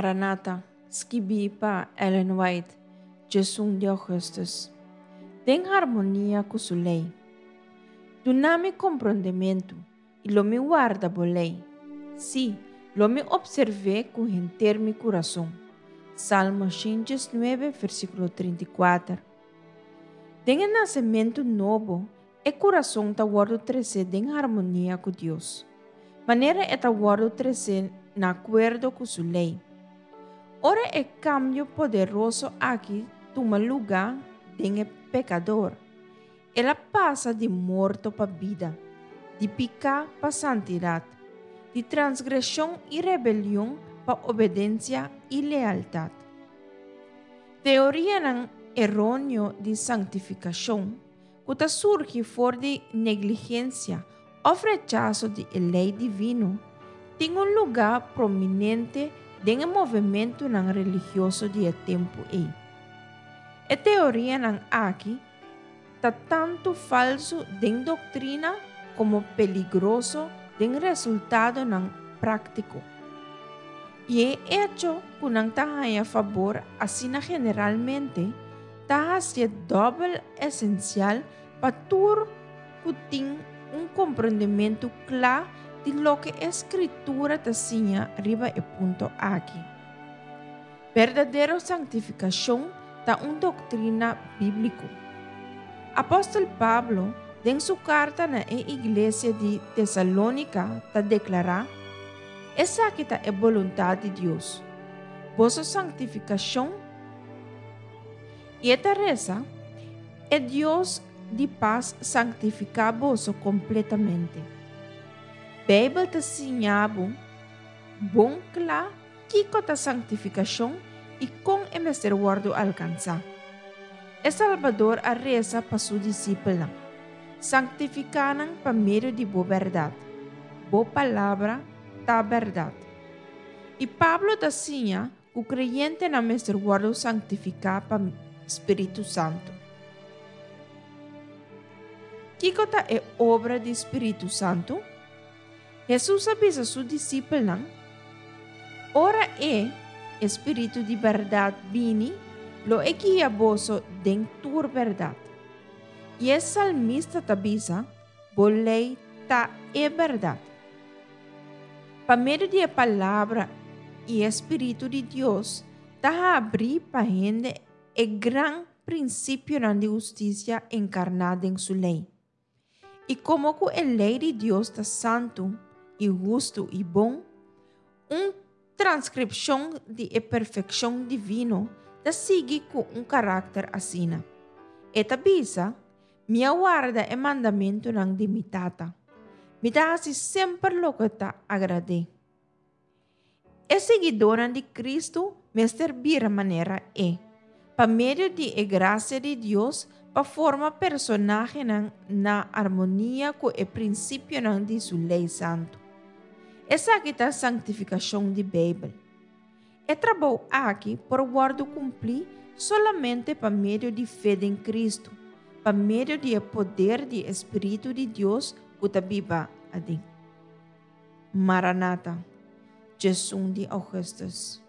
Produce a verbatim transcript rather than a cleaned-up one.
Maranata, escrevi para Ellen White, Jesus de Augustus. Tem harmonia com sua lei. Dá-me compreendimento e lo me guarda por lei. Sim, lo me observe com enter meu coração. Salmo cento e nove, versículo trinta e quatro. Tem o nascimento novo, e coração está guardo crescer em harmonia com Deus. Maneira é está guardo crescer na acordo com sua lei. Ora é cambio poderoso aqui toma lugar em o pecador. Ela passa de morto para vida, de pecado para santidade, de transgressão e rebelião para obediência e lealdade. Teoria não errônea de santificação, que surge fora de negligência ou rechaço de lei divino, tem um lugar prominente no movimento não religioso de tempo e. A teoria não aqui está tanto falso em doutrina como peligroso em resultado não prático. E é hecho que não está a favor, assim generalmente, está a ser doble essencial para tur que tem um compreendimento claro de lo que a escritura te enseña arriba e ponto aqui. Verdadeira santificação está uma doutrina bíblica. Apóstolo Pablo, em sua carta na igreja de Tessalônica, está declarar: essa aqui é a vontade de Deus, vossa santificação. E esta reza é Deus de paz santificar vos completamente. Bíblia te ensinava bom claro que com a santificação e com o mestre guardo alcançar. O Salvador a reza para sua discípula, santificaram para meio de boa verdade, boa palavra, da verdade. E Pablo te ensina que o crente na mestre guardo santificar para Espírito Santo. Que é obra do Espírito Santo? Jesus avisa seus discípulos, ora é Espírito de verdade vini, lo é guia vosso dentro da verdade. E o salmista te avisa, volei ta é verdade. Para meio de palavra e Espírito de Deus, ta abrir para a gente o grande princípio de justiça encarnado em sua lei. E como que a lei de Deus está santo, e justo e bom, uma transcrição de a perfeição divina da sigue com um caráter assim. Eta bisa, minha guarda é mandamento não de mitata. Me dá assim sempre lo que te agrade. É seguidora de Cristo, me servir a maneira é, para meio de a graça de Deus, para formar personagem na, na harmonia com o princípio de sua lei santo. Essa aqui é a santificação de Bíblia. É trabalho aqui por guardo cumprir solamente para meio de fé em Cristo, para meio de poder do Espírito de Deus que está viva ali. Maranata, Jesus de Augustus.